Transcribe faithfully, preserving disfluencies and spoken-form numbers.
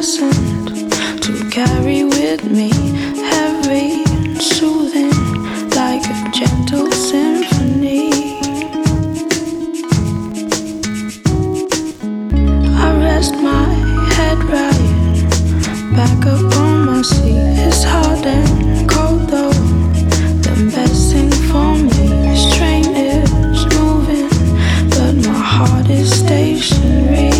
pleasant to carry with me, heavy and soothing like a gentle symphony. I rest my head right back up on my seat. It's hard and cold though, the best thing for me. This train is moving, but my heart is stationary.